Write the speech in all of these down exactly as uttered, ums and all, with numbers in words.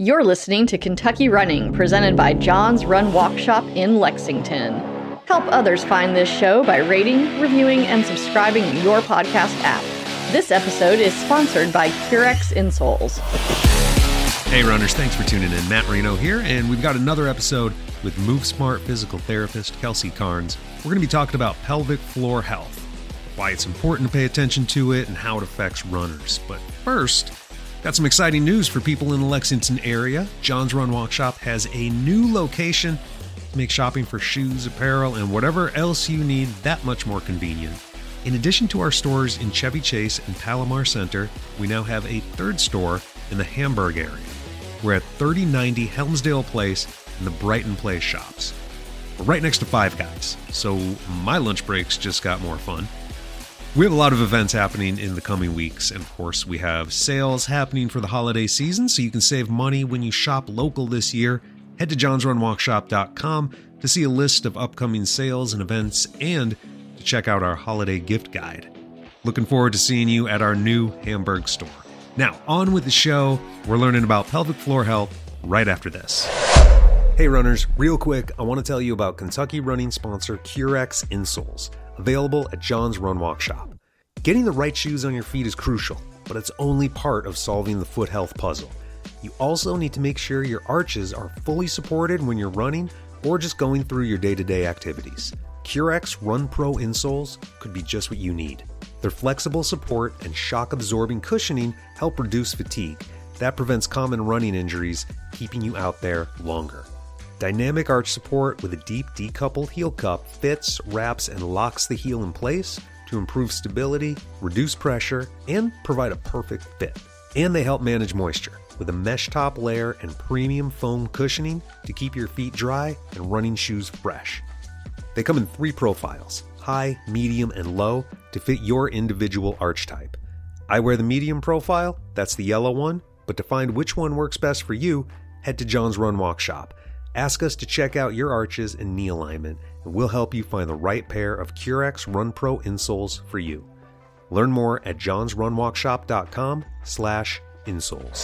You're listening to Kentucky Running, presented by John's Run Walk Shop in Lexington. Help others find this show by rating, reviewing, and subscribing in your podcast app. This episode is sponsored by Curex Insoles. Hey runners, thanks for tuning in. Matt Reno here, and we've got another episode with MoveSmart physical therapist Kelsey Carnes. We're going to be talking about pelvic floor health, why it's important to pay attention to it, and how it affects runners. But first, got some exciting news for people in the Lexington area. John's Run Walk Shop has a new location to make shopping for shoes, apparel, and whatever else you need that much more convenient. In addition to our stores in Chevy Chase and Palomar Center, we now have a third store in the Hamburg area. We're at thirty ninety Helmsdale Place in the Brighton Place shops. We're right next to Five Guys, so my lunch breaks just got more fun. We have a lot of events happening in the coming weeks, and of course we have sales happening for the holiday season, so you can save money when you shop local this year. Head to johns run walk shop dot com to see a list of upcoming sales and events and to check out our holiday gift guide. Looking forward to seeing you at our new Hamburg store. Now, on with the show. We're learning about pelvic floor health right after this. Hey runners, real quick, I want to tell you about Kentucky running sponsor Curex Insoles, available at John's Run Walk Shop. Getting the right shoes on your feet is crucial, but it's only part of solving the foot health puzzle. You also need to make sure your arches are fully supported when you're running or just going through your day-to-day activities. Curex Run Pro insoles could be just what you need. Their flexible support and shock-absorbing cushioning help reduce fatigue. That prevents common running injuries, keeping you out there longer. Dynamic arch support with a deep decoupled heel cup fits, wraps, and locks the heel in place to improve stability, reduce pressure, and provide a perfect fit. And they help manage moisture with a mesh top layer and premium foam cushioning to keep your feet dry and running shoes fresh. They come in three profiles, high, medium, and low, to fit your individual arch type. I wear the medium profile, that's the yellow one, but to find which one works best for you, head to John's Run Walk Shop. Ask us to check out your arches and knee alignment, and we'll help you find the right pair of Curex Run Pro insoles for you. Learn more at johns run walk shop dot com slash insoles.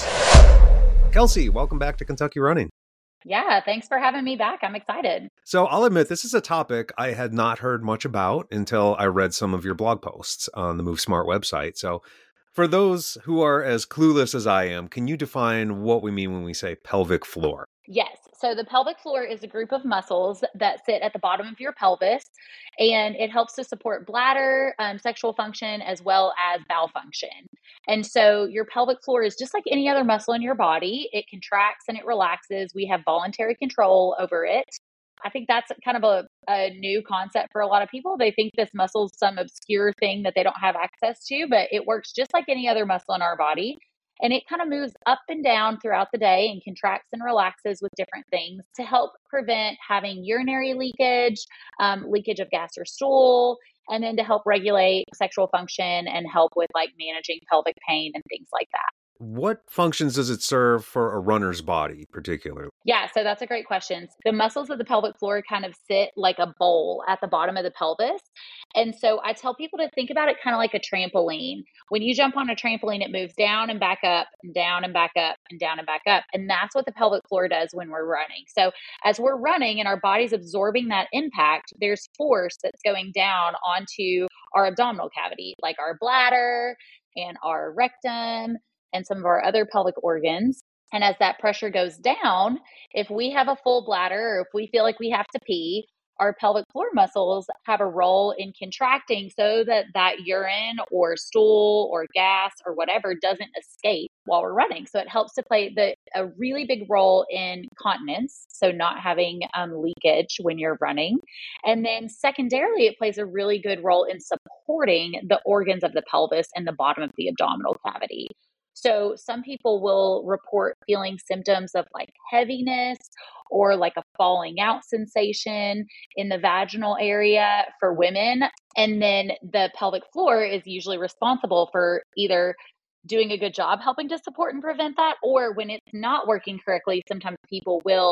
Kelsey, welcome back to Kentucky Running. Yeah, thanks for having me back. I'm excited. So I'll admit, this is a topic I had not heard much about until I read some of your blog posts on the MoveSmart website. So for those who are as clueless as I am, can you define what we mean when we say pelvic floor? Yes. So the pelvic floor is a group of muscles that sit at the bottom of your pelvis, and it helps to support bladder, um, sexual function, as well as bowel function. And so your pelvic floor is just like any other muscle in your body. It contracts and it relaxes. We have voluntary control over it. I think that's kind of a, a new concept for a lot of people. They think this muscle is some obscure thing that they don't have access to, but it works just like any other muscle in our body. And it kind of moves up and down throughout the day and contracts and relaxes with different things to help prevent having urinary leakage, um, leakage of gas or stool, and then to help regulate sexual function and help with like managing pelvic pain and things like that. What functions does it serve for a runner's body particularly? Yeah, so that's a great question. The muscles of the pelvic floor kind of sit like a bowl at the bottom of the pelvis. And so I tell people to think about it kind of like a trampoline. When you jump on a trampoline, it moves down and back up and down and back up and down and back up. And that's what the pelvic floor does when we're running. So as we're running and our body's absorbing that impact, there's force that's going down onto our abdominal cavity, like our bladder and our rectum and some of our other pelvic organs. And as that pressure goes down, if we have a full bladder or if we feel like we have to pee, our pelvic floor muscles have a role in contracting so that that urine or stool or gas or whatever doesn't escape while we're running. So it helps to play the a really big role in continence, so not having um, leakage when you're running. And then secondarily, it plays a really good role in supporting the organs of the pelvis and the bottom of the abdominal cavity. So some people will report feeling symptoms of like heaviness or like a falling out sensation in the vaginal area for women. And then the pelvic floor is usually responsible for either doing a good job helping to support and prevent that, or when it's not working correctly, sometimes people will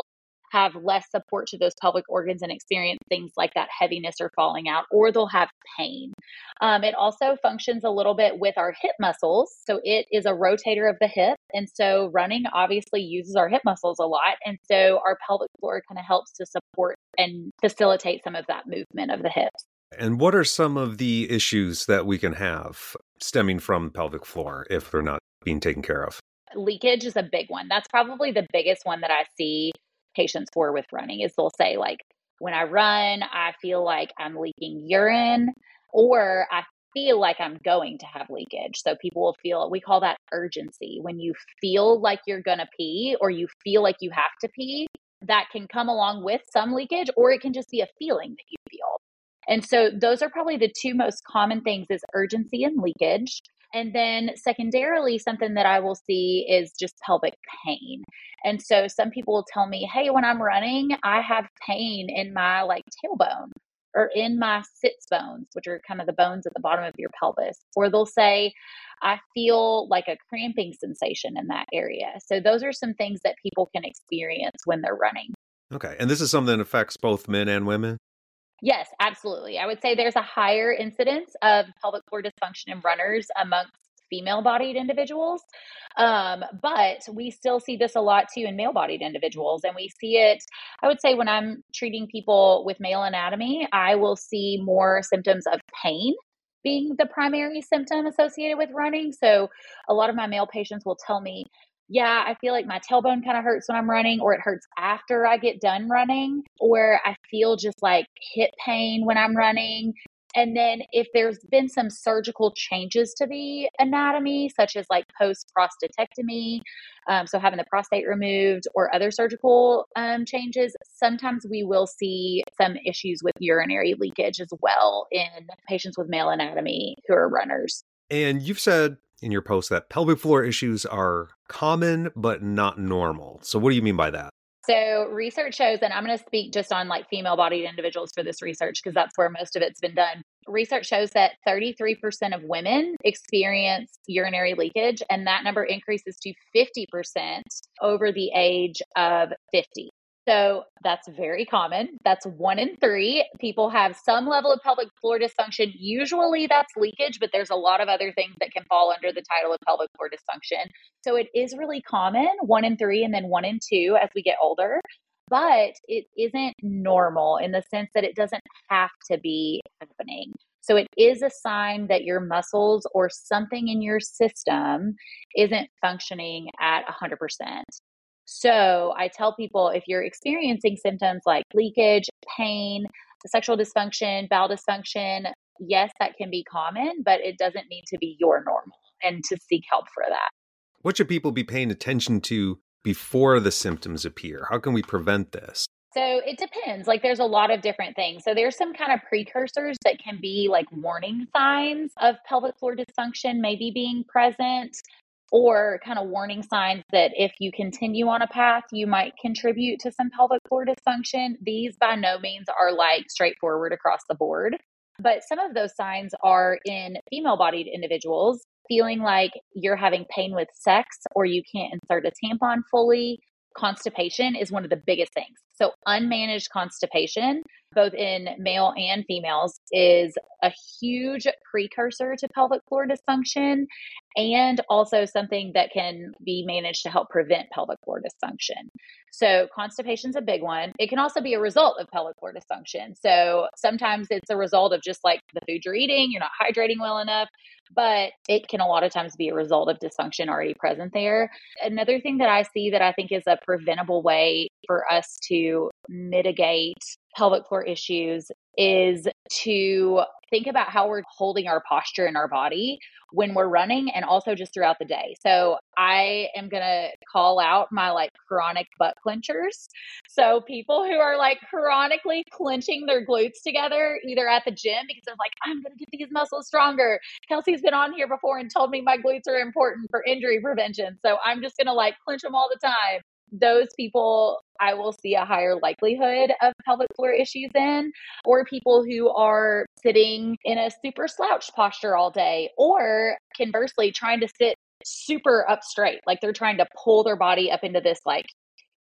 have less support to those pelvic organs and experience things like that heaviness or falling out, or they'll have pain. Um, it also functions a little bit with our hip muscles. So it is a rotator of the hip. And so running obviously uses our hip muscles a lot. And so our pelvic floor kind of helps to support and facilitate some of that movement of the hips. And what are some of the issues that we can have stemming from pelvic floor if they're not being taken care of? Leakage is a big one. That's probably the biggest one that I see patients for with running is they'll say like, when I run, I feel like I'm leaking urine, or I feel like I'm going to have leakage. So people will feel, we call that urgency. When you feel like you're going to pee or you feel like you have to pee, that can come along with some leakage, or it can just be a feeling that you feel. And so those are probably the two most common things is urgency and leakage. And then secondarily, something that I will see is just pelvic pain. And so some people will tell me, hey, when I'm running, I have pain in my like tailbone or in my sits bones, which are kind of the bones at the bottom of your pelvis. Or they'll say, I feel like a cramping sensation in that area. So those are some things that people can experience when they're running. Okay. And this is something that affects both men and women? Yes, absolutely. I would say there's a higher incidence of pelvic floor dysfunction in runners amongst female-bodied individuals. Um, but we still see this a lot too in male-bodied individuals. And we see it, I would say when I'm treating people with male anatomy, I will see more symptoms of pain being the primary symptom associated with running. So a lot of my male patients will tell me, yeah, I feel like my tailbone kind of hurts when I'm running, or it hurts after I get done running, or I feel just like hip pain when I'm running. And then if there's been some surgical changes to the anatomy, such as like post-prostatectomy, um, so having the prostate removed or other surgical um, changes, sometimes we will see some issues with urinary leakage as well in patients with male anatomy who are runners. And you've said in your post that pelvic floor issues are common but not normal. So what do you mean by that? So research shows, and I'm going to speak just on like female-bodied individuals for this research because that's where most of it's been done. Research shows that thirty-three percent of women experience urinary leakage, and that number increases to fifty percent over the age of fifty. So that's very common. That's one in three. People have some level of pelvic floor dysfunction. Usually that's leakage, but there's a lot of other things that can fall under the title of pelvic floor dysfunction. So it is really common, one in three and then one in two as we get older. But it isn't normal in the sense that it doesn't have to be happening. So it is a sign that your muscles or something in your system isn't functioning at one hundred percent. So I tell people if you're experiencing symptoms like leakage, pain, sexual dysfunction, bowel dysfunction, yes, that can be common, but it doesn't need to be your normal and to seek help for that. What should people be paying attention to before the symptoms appear? How can we prevent this? So it depends. Like there's a lot of different things. So there's some kind of precursors that can be like warning signs of pelvic floor dysfunction maybe being present, or kind of warning signs that if you continue on a path, you might contribute to some pelvic floor dysfunction. These by no means are like straightforward across the board. But some of those signs are in female-bodied individuals, feeling like you're having pain with sex or you can't insert a tampon fully. Constipation is one of the biggest things. So unmanaged constipation, both in male and females, is a huge precursor to pelvic floor dysfunction, and also something that can be managed to help prevent pelvic floor dysfunction. So constipation is a big one. It can also be a result of pelvic floor dysfunction. So sometimes it's a result of just like the food you're eating, you're not hydrating well enough, but it can a lot of times be a result of dysfunction already present there. Another thing that I see that I think is a preventable way for us to mitigate pelvic floor issues is to think about how we're holding our posture in our body when we're running and also just throughout the day. So I am going to call out my like chronic butt clenchers. So people who are like chronically clenching their glutes together, either at the gym because they're like, I'm going to get these muscles stronger. Kelsey's been on here before and told me my glutes are important for injury prevention. So I'm just going to like clench them all the time. Those people, I will see a higher likelihood of pelvic floor issues in, or people who are sitting in a super slouched posture all day, or conversely, trying to sit super up straight, like they're trying to pull their body up into this like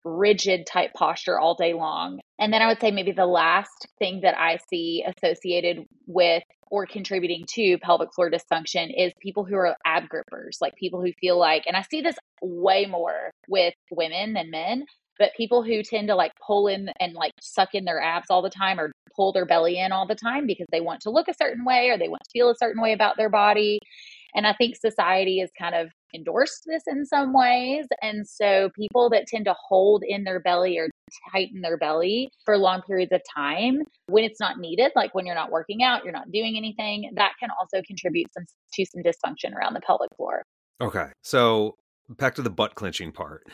rigid type posture all day long. And then I would say maybe the last thing that I see associated with or contributing to pelvic floor dysfunction is people who are ab grippers, like people who feel like, and I see this way more with women than men, but people who tend to like pull in and like suck in their abs all the time or pull their belly in all the time because they want to look a certain way or they want to feel a certain way about their body. And I think society has kind of endorsed this in some ways. And so people that tend to hold in their belly or tighten their belly for long periods of time when it's not needed, like when you're not working out, you're not doing anything, that can also contribute some, to some dysfunction around the pelvic floor. Okay. So back to the butt clenching part.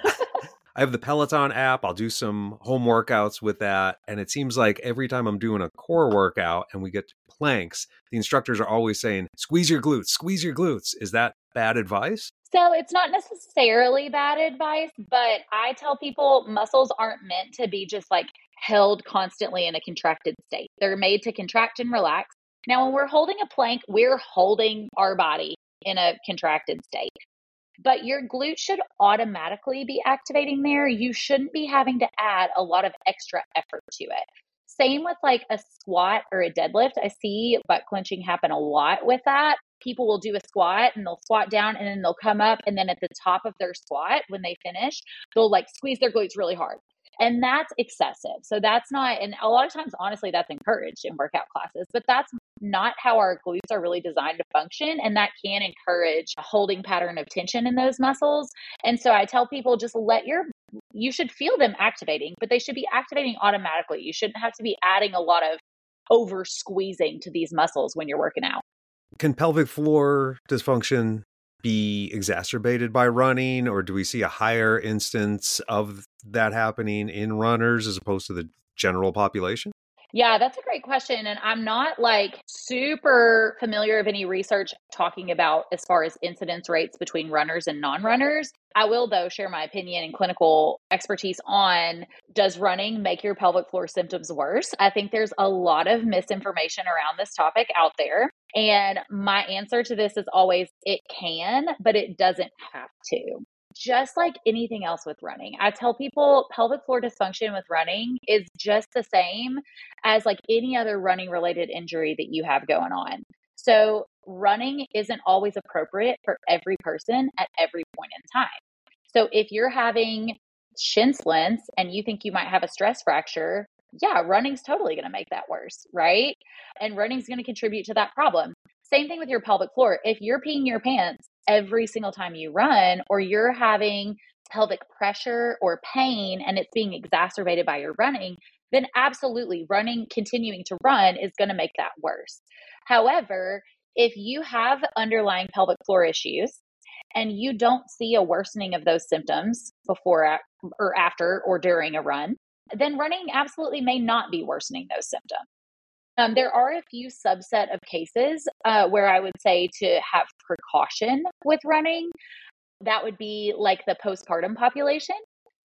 I have the Peloton app. I'll do some home workouts with that. And it seems like every time I'm doing a core workout and we get to planks, the instructors are always saying, squeeze your glutes, squeeze your glutes. Is that bad advice? So it's not necessarily bad advice, but I tell people muscles aren't meant to be just like held constantly in a contracted state. They're made to contract and relax. Now, when we're holding a plank, we're holding our body in a contracted state. But your glute should automatically be activating there. You shouldn't be having to add a lot of extra effort to it. Same with like a squat or a deadlift. I see butt clenching happen a lot with that. People will do a squat and they'll squat down and then they'll come up. And then at the top of their squat, when they finish, they'll like squeeze their glutes really hard. And that's excessive. So that's not, and a lot of times, honestly, that's encouraged in workout classes, but that's not how our glutes are really designed to function. And that can encourage a holding pattern of tension in those muscles. And so I tell people just let your, you should feel them activating, but they should be activating automatically. You shouldn't have to be adding a lot of over squeezing to these muscles when you're working out. Can pelvic floor dysfunction be exacerbated by running, or do we see a higher instance of that happening in runners as opposed to the general population? Yeah, that's a great question. And I'm not like super familiar of any research talking about as far as incidence rates between runners and non-runners. I will, though, share my opinion and clinical expertise on, does running make your pelvic floor symptoms worse? I think there's a lot of misinformation around this topic out there. And my answer to this is always, it can, but it doesn't have to. Just like anything else with running, I tell people pelvic floor dysfunction with running is just the same as like any other running related injury that you have going on. So running isn't always appropriate for every person at every point in time. So if you're having shin splints and you think you might have a stress fracture, yeah, running's totally going to make that worse, right? And running's going to contribute to that problem. Same thing with your pelvic floor. If you're peeing your pants every single time you run, or you're having pelvic pressure or pain and it's being exacerbated by your running, then absolutely running, continuing to run is going to make that worse. However, if you have underlying pelvic floor issues and you don't see a worsening of those symptoms before or after or during a run, then running absolutely may not be worsening those symptoms. Um, there are a few subset of cases uh, where I would say to have precaution with running. That would be like the postpartum population.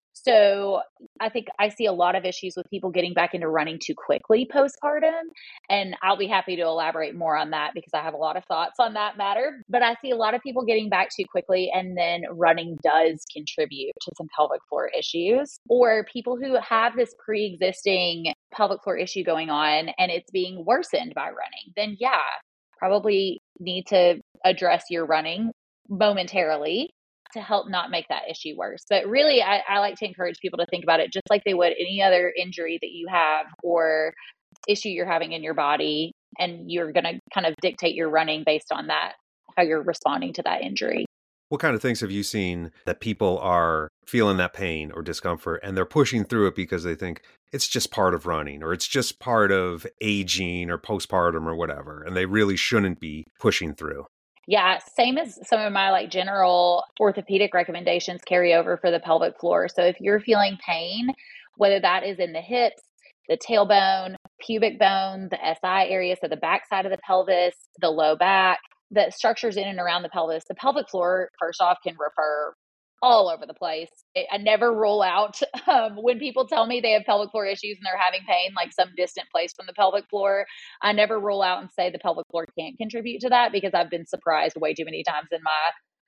So I think I see a lot of issues with people getting back into running too quickly postpartum. And I'll be happy to elaborate more on that because I have a lot of thoughts on that matter. But I see a lot of people getting back too quickly, and then running does contribute to some pelvic floor issues. Or people who have this pre-existing pelvic floor issue going on and it's being worsened by running, then yeah, probably need to address your running momentarily to help not make that issue worse. But really, I, I like to encourage people to think about it just like they would any other injury that you have or issue you're having in your body. And you're going to kind of dictate your running based on that, how you're responding to that injury. What kind of things have you seen that people are feeling that pain or discomfort and they're pushing through it because they think it's just part of running or it's just part of aging or postpartum or whatever, and they really shouldn't be pushing through? Yeah, same as some of my like general orthopedic recommendations carry over for the pelvic floor. So if you're feeling pain, whether that is in the hips, the tailbone, pubic bone, the S I area, so the back side of the pelvis, the low back, the structures in and around the pelvis, the pelvic floor, first off, can refer all over the place. I never rule out um, when people tell me they have pelvic floor issues and they're having pain, like some distant place from the pelvic floor. I never rule out and say the pelvic floor can't contribute to that because I've been surprised way too many times in my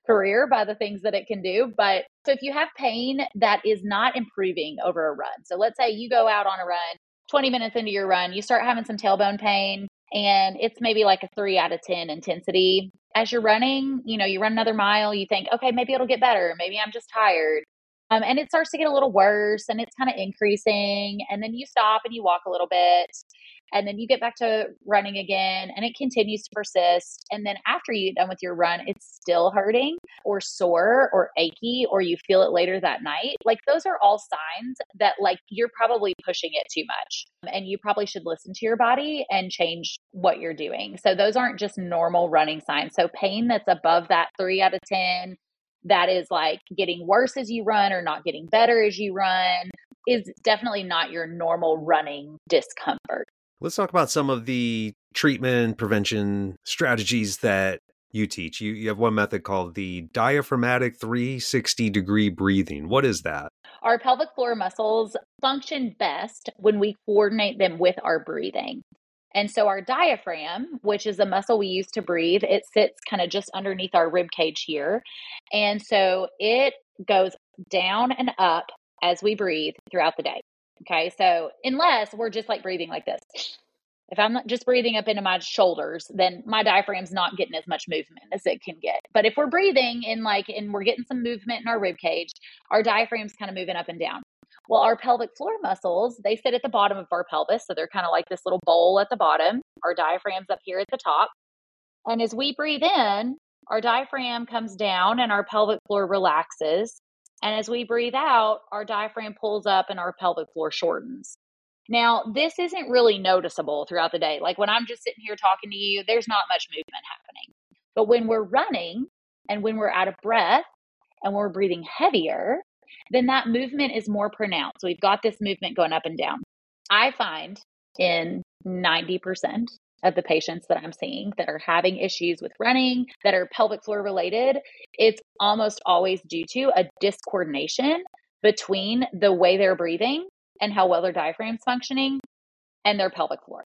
career by the things that it can do. But so if you have pain that is not improving over a run, so let's say you go out on a run, twenty minutes into your run, you start having some tailbone pain and it's maybe like a three out of ten intensity. As you're running, you know, you run another mile, you think, okay, maybe it'll get better. Maybe I'm just tired. Um, and it starts to get a little worse and it's kind of increasing. And then you stop and you walk a little bit. And then you get back to running again and it continues to persist. And then after you get done with your run, it's still hurting or sore or achy, or you feel it later that night. Like those are all signs that like you're probably pushing it too much and you probably should listen to your body and change what you're doing. So those aren't just normal running signs. So pain that's above that three out of ten, that is like getting worse as you run or not getting better as you run, is definitely not your normal running discomfort. Let's talk about some of the treatment prevention strategies that you teach. You, you have one method called the diaphragmatic three sixty degree breathing. What is that? Our pelvic floor muscles function best when we coordinate them with our breathing. And so our diaphragm, which is a muscle we use to breathe, it sits kind of just underneath our rib cage here. And so it goes down and up as we breathe throughout the day. Okay. So unless we're just like breathing like this, if I'm not just breathing up into my shoulders, then my diaphragm's not getting as much movement as it can get. But if we're breathing in like, and we're getting some movement in our rib cage, our diaphragm's kind of moving up and down. Well, our pelvic floor muscles, they sit at the bottom of our pelvis. So they're kind of like this little bowl at the bottom. Our diaphragm's up here at the top. And as we breathe in, our diaphragm comes down and our pelvic floor relaxes. And as we breathe out, our diaphragm pulls up and our pelvic floor shortens. Now, this isn't really noticeable throughout the day. Like when I'm just sitting here talking to you, there's not much movement happening. But when we're running and when we're out of breath and we're breathing heavier, then that movement is more pronounced. So we've got this movement going up and down. I find in ninety percent of the patients that I'm seeing that are having issues with running that are pelvic floor related, it's almost always due to a discoordination between the way they're breathing and how well their diaphragm's functioning and their pelvic floor.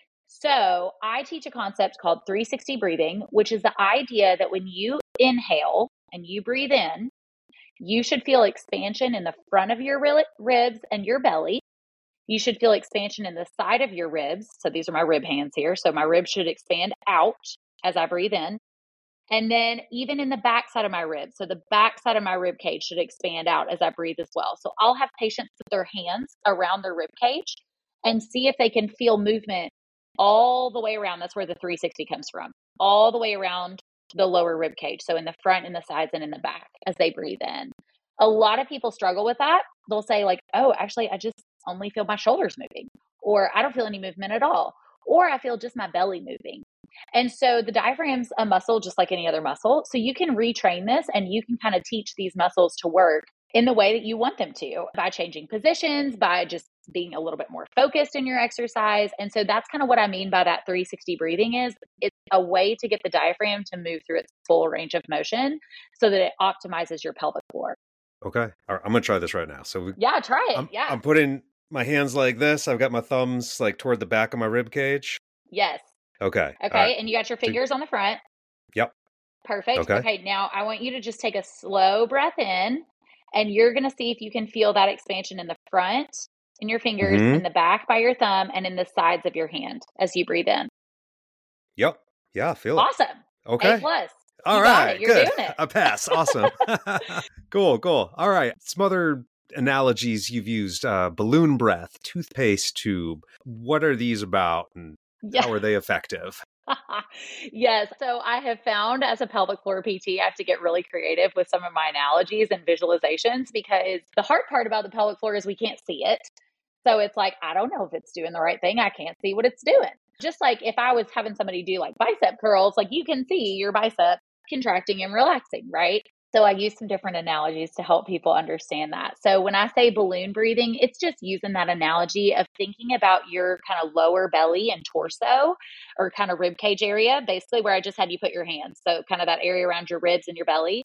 So I teach a concept called three sixty breathing, which is the idea that when you inhale and you breathe in, you should feel expansion in the front of your ribs and your belly. You should feel expansion in the side of your ribs. So these are my rib hands here. So my ribs should expand out as I breathe in. And then even in the back side of my ribs. So the back side of my rib cage should expand out as I breathe as well. So I'll have patients put their hands around their rib cage and see if they can feel movement all the way around. That's where the three sixty comes from. All the way around the lower rib cage. So in the front, in the sides, and in the back as they breathe in. A lot of people struggle with that. They'll say like, oh, actually, I just only feel my shoulders moving, or I don't feel any movement at all, or I feel just my belly moving. And so the diaphragm's a muscle just like any other muscle. So you can retrain this and you can kind of teach these muscles to work in the way that you want them to by changing positions, by just being a little bit more focused in your exercise. And so that's kind of what I mean by that three sixty breathing is it's a way to get the diaphragm to move through its full range of motion so that it optimizes your pelvic floor. Okay. All right. I'm going to try this right now. So we, yeah, try it. I'm, yeah. I'm putting my hands like this. I've got my thumbs like toward the back of my rib cage. Yes. Okay. Okay. Right. And you got your fingers on the front. Yep. Perfect. Okay. Okay. Now I want you to just take a slow breath in and you're going to see if you can feel that expansion in the front, in your fingers, mm-hmm. in the back by your thumb, and in the sides of your hand as you breathe in. Yep. Yeah. I feel awesome. it. Awesome. Okay. A plus. All you right. You're good. doing it. A pass. Awesome. Cool. Cool. All right. Some other analogies you've used, uh, balloon breath, toothpaste tube. What are these about and yeah. how are they effective? Yes. So I have found as a pelvic floor P T, I have to get really creative with some of my analogies and visualizations because the hard part about the pelvic floor is we can't see it. So it's like, I don't know if it's doing the right thing. I can't see what it's doing. Just like if I was having somebody do like bicep curls, like you can see your bicep contracting and relaxing, right? So I use some different analogies to help people understand that. So when I say balloon breathing, it's just using that analogy of thinking about your kind of lower belly and torso or kind of rib cage area, basically where I just had you put your hands. So kind of that area around your ribs and your belly.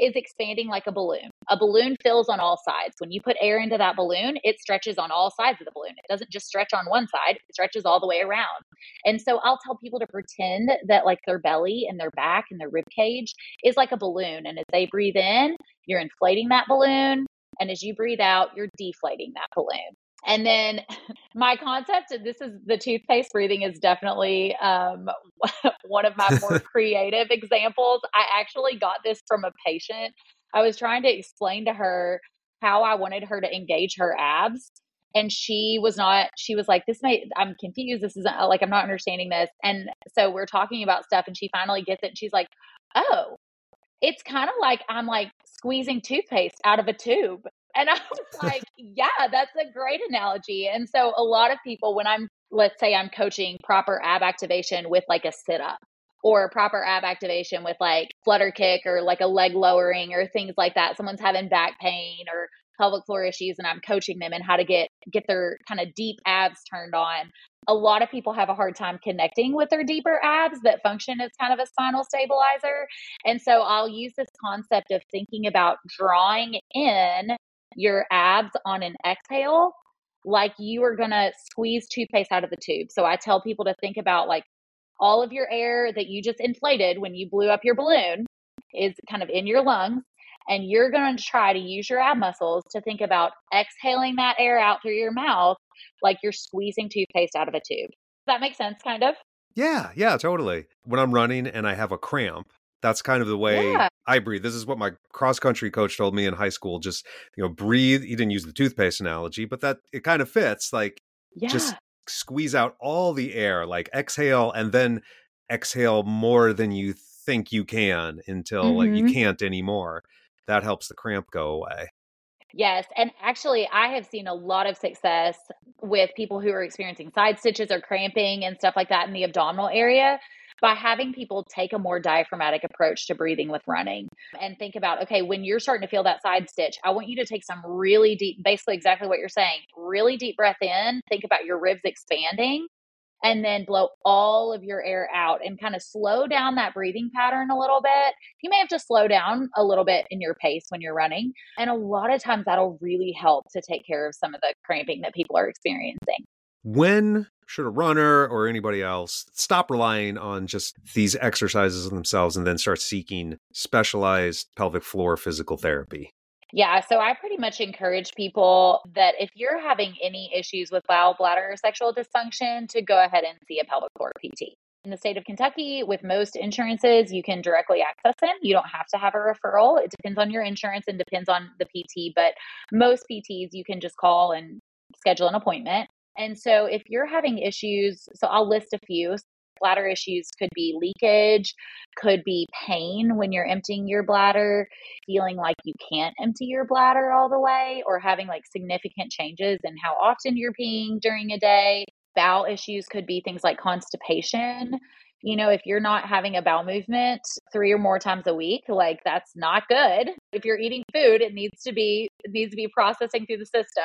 is expanding like a balloon. A balloon fills on all sides. When you put air into that balloon, it stretches on all sides of the balloon. It doesn't just stretch on one side, it stretches all the way around. And so I'll tell people to pretend that like their belly and their back and their rib cage is like a balloon. And as they breathe in, you're inflating that balloon. And as you breathe out, you're deflating that balloon. And then my concept, and this is the toothpaste breathing, is definitely um, one of my more creative examples. I actually got this from a patient. I was trying to explain to her how I wanted her to engage her abs. And she was not, she was like, this may, I'm confused. This isn't like, I'm not understanding this. And so we're talking about stuff and she finally gets it. And she's like, oh, it's kind of like I'm like squeezing toothpaste out of a tube. And I was like, yeah, that's a great analogy. And so a lot of people, when I'm, let's say I'm coaching proper ab activation with like a sit up or proper ab activation with like flutter kick or like a leg lowering or things like that, someone's having back pain or pelvic floor issues and I'm coaching them in how to get, get their kind of deep abs turned on. A lot of people have a hard time connecting with their deeper abs that function as kind of a spinal stabilizer. And so I'll use this concept of thinking about drawing in your abs on an exhale, like you are going to squeeze toothpaste out of the tube. So I tell people to think about like all of your air that you just inflated when you blew up your balloon is kind of in your lungs. And you're going to try to use your ab muscles to think about exhaling that air out through your mouth like you're squeezing toothpaste out of a tube. Does that make sense, kind of? Yeah, yeah, totally. When I'm running and I have a cramp, that's kind of the way Yeah. I breathe. This is what my cross-country coach told me in high school. Just, you know, breathe. He didn't use the toothpaste analogy, but that it kind of fits. Like, Yeah. just squeeze out all the air, like exhale, and then exhale more than you think you can until Mm-hmm. like you can't anymore. That helps the cramp go away. Yes. And actually, I have seen a lot of success with people who are experiencing side stitches or cramping and stuff like that in the abdominal area by having people take a more diaphragmatic approach to breathing with running and think about, okay, when you're starting to feel that side stitch, I want you to take some really deep, basically exactly what you're saying, really deep breath in, think about your ribs expanding, and then blow all of your air out and kind of slow down that breathing pattern a little bit. You may have to slow down a little bit in your pace when you're running. And a lot of times that'll really help to take care of some of the cramping that people are experiencing. When should a runner or anybody else stop relying on just these exercises themselves and then start seeking specialized pelvic floor physical therapy? Yeah, so I pretty much encourage people that if you're having any issues with bowel, bladder, or sexual dysfunction, to go ahead and see a pelvic floor P T. In the state of Kentucky, with most insurances, you can directly access them. You don't have to have a referral. It depends on your insurance and depends on the P T, but most P Ts you can just call and schedule an appointment. And so if you're having issues, so I'll list a few. Bladder issues could be leakage, could be pain when you're emptying your bladder, feeling like you can't empty your bladder all the way, or having like significant changes in how often you're peeing during a day. Bowel issues could be things like constipation. You know, if you're not having a bowel movement three or more times a week, like that's not good. If you're eating food, it needs to be, it needs to be processing through the system.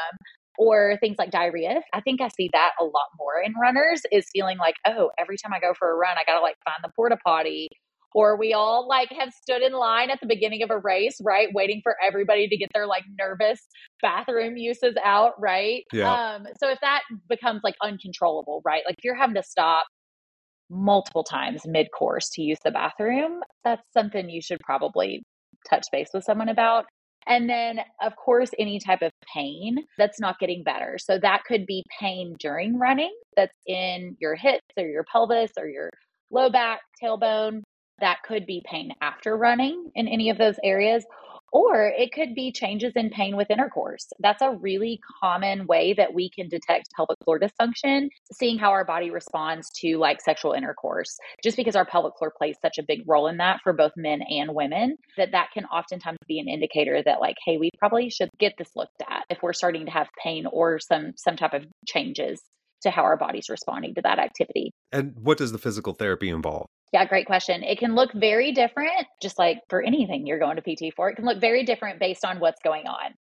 Or things like diarrhea. I think I see that a lot more in runners, is feeling like, oh, every time I go for a run, I got to like find the porta potty. Or we all like have stood in line at the beginning of a race, right? Waiting for everybody to get their like nervous bathroom uses out, right? Yeah. Um, so if that becomes like uncontrollable, right? Like if you're having to stop multiple times mid-course to use the bathroom, that's something you should probably touch base with someone about. And then, of course, any type of pain that's not getting better. So that could be pain during running that's in your hips or your pelvis or your low back, tailbone. That could be pain after running in any of those areas. Or it could be changes in pain with intercourse. That's a really common way that we can detect pelvic floor dysfunction, seeing how our body responds to like sexual intercourse. Just because our pelvic floor plays such a big role in that for both men and women, that that can oftentimes be an indicator that like, hey, we probably should get this looked at if we're starting to have pain or some some type of changes to how our body's responding to that activity. And what does the physical therapy involve? Yeah, great question. It can look very different, just like for anything you're going to P T for. It can look very different based on what's going on.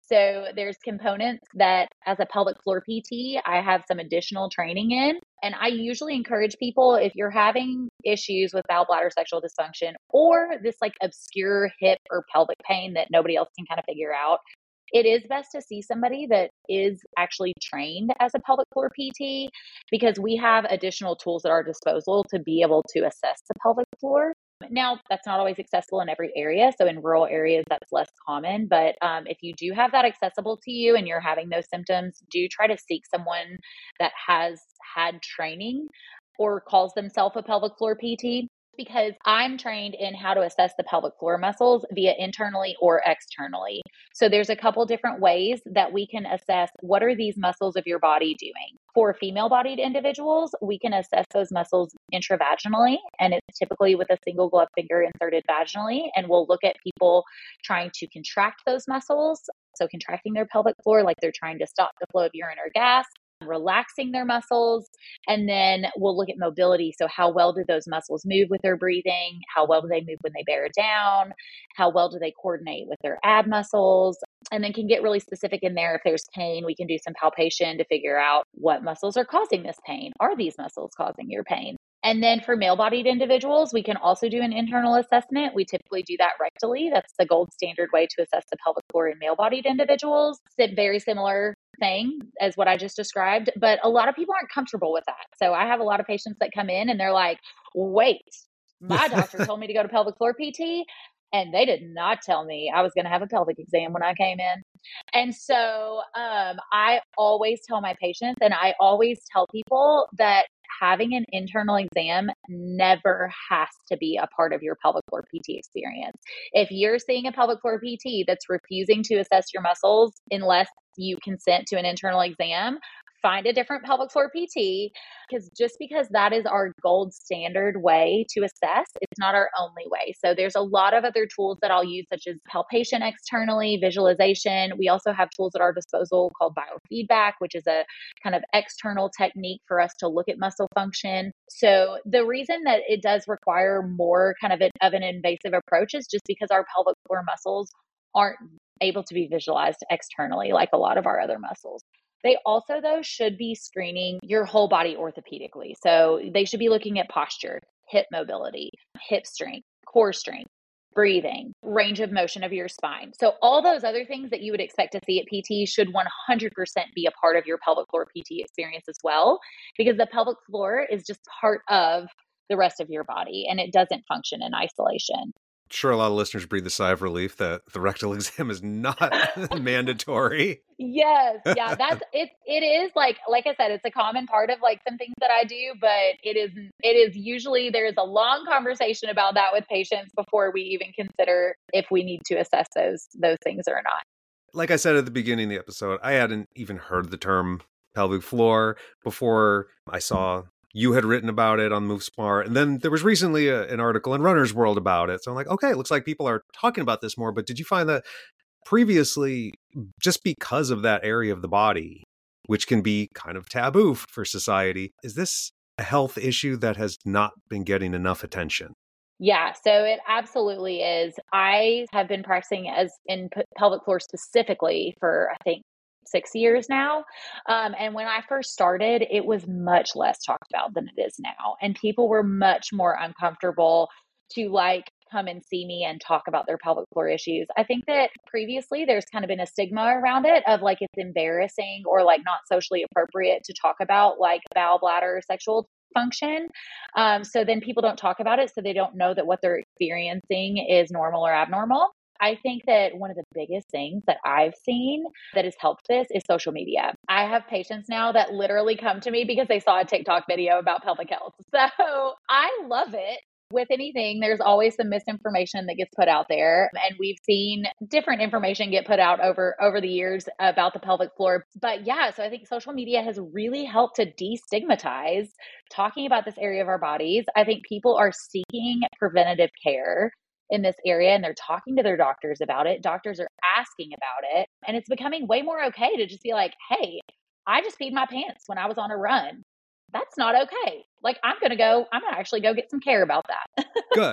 So there's components that as a pelvic floor P T, I have some additional training in. And I usually encourage people, if you're having issues with bowel bladder sexual dysfunction or this like obscure hip or pelvic pain that nobody else can kind of figure out, it is best to see somebody that is actually trained as a pelvic floor P T, because we have additional tools at our disposal to be able to assess the pelvic floor. Now, that's not always accessible in every area. So in rural areas, that's less common. But um, if you do have that accessible to you and you're having those symptoms, do try to seek someone that has had training or calls themselves a pelvic floor P T, because I'm trained in how to assess the pelvic floor muscles via internally or externally. So there's a couple different ways that we can assess what are these muscles of your body doing. For female-bodied individuals, we can assess those muscles intravaginally, and it's typically with a single glove finger inserted vaginally. And we'll look at people trying to contract those muscles. So contracting their pelvic floor like they're trying to stop the flow of urine or gas, relaxing their muscles, and then we'll look at mobility. So how well do those muscles move with their breathing? How well do they move when they bear down? How well do they coordinate with their ab muscles? And then can get really specific in there. If there's pain, we can do some palpation to figure out what muscles are causing this pain. Are these muscles causing your pain? And then for male-bodied individuals, we can also do an internal assessment. We typically do that rectally. That's the gold standard way to assess the pelvic floor in male-bodied individuals. It's very similar thing as what I just described, but a lot of people aren't comfortable with that. So I have a lot of patients that come in and they're like, wait, my doctor told me to go to pelvic floor P T, and they did not tell me I was going to have a pelvic exam when I came in. And so um, I always tell my patients, and I always tell people that having an internal exam never has to be a part of your pelvic floor P T experience. If you're seeing a pelvic floor P T that's refusing to assess your muscles unless you consent to an internal exam, find a different pelvic floor P T, because just because that is our gold standard way to assess, it's not our only way. So there's a lot of other tools that I'll use, such as palpation externally, visualization. We also have tools at our disposal called biofeedback, which is a kind of external technique for us to look at muscle function. So the reason that it does require more kind of, a, of an invasive approach is just because our pelvic floor muscles aren't able to be visualized externally like a lot of our other muscles. They also, though, should be screening your whole body orthopedically. So they should be looking at posture, hip mobility, hip strength, core strength, breathing, range of motion of your spine. So all those other things that you would expect to see at P T should one hundred percent be a part of your pelvic floor P T experience as well, because the pelvic floor is just part of the rest of your body and it doesn't function in isolation. Sure, a lot of listeners breathe a sigh of relief that the rectal exam is not mandatory. Yes. Yeah, that's it. It is like, like I said, it's a common part of like some things that I do, but it is, it is usually there's a long conversation about that with patients before we even consider if we need to assess those, those things or not. Like I said at the beginning of the episode, I hadn't even heard the term pelvic floor before I saw you had written about it on MoveSmart. And then there was recently a, an article in Runner's World about it. So I'm like, okay, it looks like people are talking about this more. But did you find that previously, just because of that area of the body, which can be kind of taboo for society, is this a health issue that has not been getting enough attention? Yeah, so it absolutely is. I have been practicing as in p- pelvic floor specifically for, I think, six years now. Um, and when I first started, it was much less talked about than it is now. And people were much more uncomfortable to like come and see me and talk about their pelvic floor issues. I think that previously there's kind of been a stigma around it of like it's embarrassing or like not socially appropriate to talk about like bowel bladder sexual function. Um, so then people don't talk about it. So they don't know that what they're experiencing is normal or abnormal. I think that one of the biggest things that I've seen that has helped this is social media. I have patients now that literally come to me because they saw a TikTok video about pelvic health. So I love it. With anything, there's always some misinformation that gets put out there. And we've seen different information get put out over, over the years about the pelvic floor. But yeah, so I think social media has really helped to destigmatize talking about this area of our bodies. I think people are seeking preventative care in this area and they're talking to their doctors about it. Doctors are asking about it. And it's becoming way more okay to just be like, hey, I just peed my pants when I was on a run. That's not okay. Like, I'm going to go, I'm going to actually go get some care about that. Good.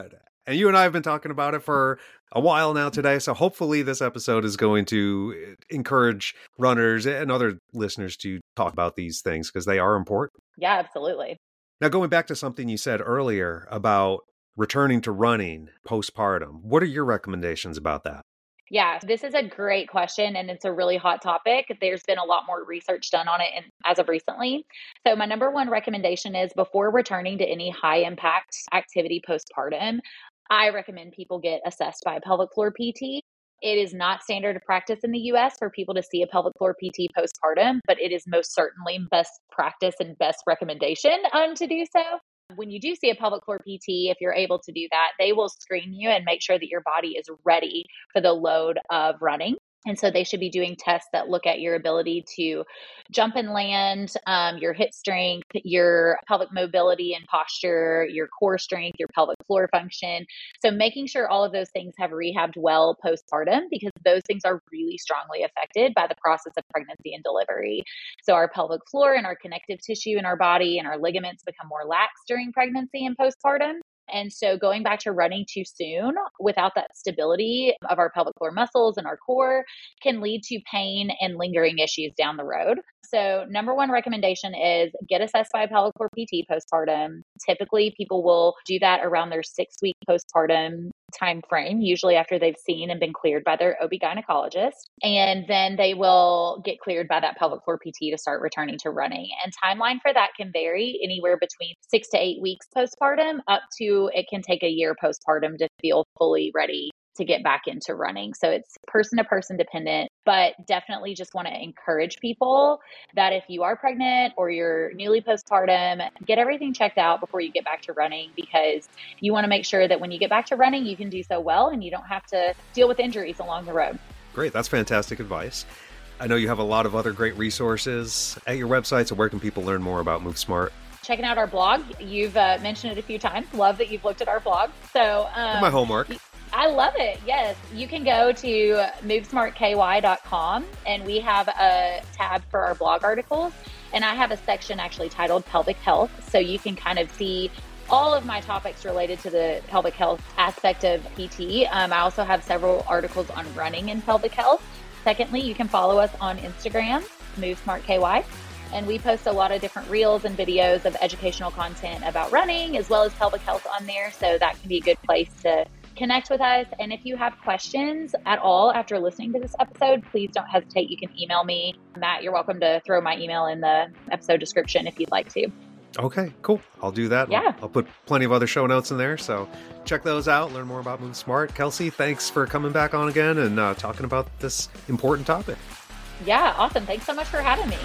And you and I have been talking about it for a while now today. So hopefully this episode is going to encourage runners and other listeners to talk about these things because they are important. Yeah, absolutely. Now, going back to something you said earlier about returning to running postpartum, what are your recommendations about that? Yeah, this is a great question and it's a really hot topic. There's been a lot more research done on it in, as of recently. So my number one recommendation is before returning to any high impact activity postpartum, I recommend people get assessed by a pelvic floor P T. It is not standard of practice in the U S for people to see a pelvic floor P T postpartum, but it is most certainly best practice and best recommendation um, to do so. When you do see a pelvic floor P T, if you're able to do that, they will screen you and make sure that your body is ready for the load of running. And so they should be doing tests that look at your ability to jump and land, um, your hip strength, your pelvic mobility and posture, your core strength, your pelvic floor function. So making sure all of those things have rehabbed well postpartum, because those things are really strongly affected by the process of pregnancy and delivery. So our pelvic floor and our connective tissue in our body and our ligaments become more lax during pregnancy and postpartum. And so going back to running too soon without that stability of our pelvic floor muscles and our core can lead to pain and lingering issues down the road. So number one recommendation is get assessed by a pelvic floor P T postpartum. Typically, people will do that around their six-week postpartum time frame, usually after they've seen and been cleared by their O B gynecologist. And then they will get cleared by that pelvic floor P T to start returning to running. And timeline for that can vary anywhere between six to eight weeks postpartum up to it can take a year postpartum to feel fully ready to get back into running. So it's person to person dependent, but definitely just want to encourage people that if you are pregnant or you're newly postpartum, get everything checked out before you get back to running, because you want to make sure that when you get back to running, you can do so well and you don't have to deal with injuries along the road. Great. That's fantastic advice. I know you have a lot of other great resources at your website. So where can people learn more about MoveSmart? Checking out our blog. You've uh, mentioned it a few times. Love that you've looked at our blog. So um, my homework. I love it. Yes. You can go to move smart k y dot com and we have a tab for our blog articles. And I have a section actually titled Pelvic Health. So you can kind of see all of my topics related to the pelvic health aspect of P T. Um, I also have several articles on running and pelvic health. Secondly, you can follow us on Instagram, move smart k y. And we post a lot of different reels and videos of educational content about running as well as pelvic health on there. So that can be a good place to connect with us. And if you have questions at all after listening to this episode, please don't hesitate. You can email me. Matt, you're welcome to throw my email in the episode description if you'd like to. Okay, cool. I'll do that. Yeah. I'll, I'll put plenty of other show notes in there. So check those out. Learn more about MoveSmart. Kelsey, thanks for coming back on again and uh, talking about this important topic. Yeah, awesome. Thanks so much for having me.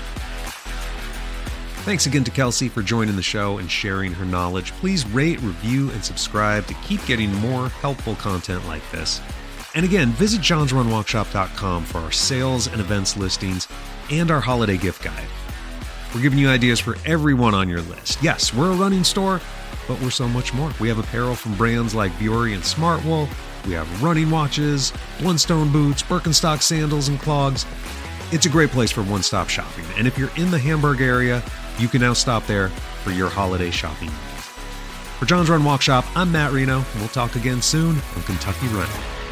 Thanks again to Kelsey for joining the show and sharing her knowledge. Please rate, review, and subscribe to keep getting more helpful content like this. And again, visit johns run walk shop dot com for our sales and events listings and our holiday gift guide. We're giving you ideas for everyone on your list. Yes, we're a running store, but we're so much more. We have apparel from brands like Vuori and Smartwool. We have running watches, Blundstone boots, Birkenstock sandals, and clogs. It's a great place for one-stop shopping. And if you're in the Hamburg area, you can now stop there for your holiday shopping needs. For John's Run Walk Shop, I'm Matt Reno, and we'll talk again soon on Kentucky Running.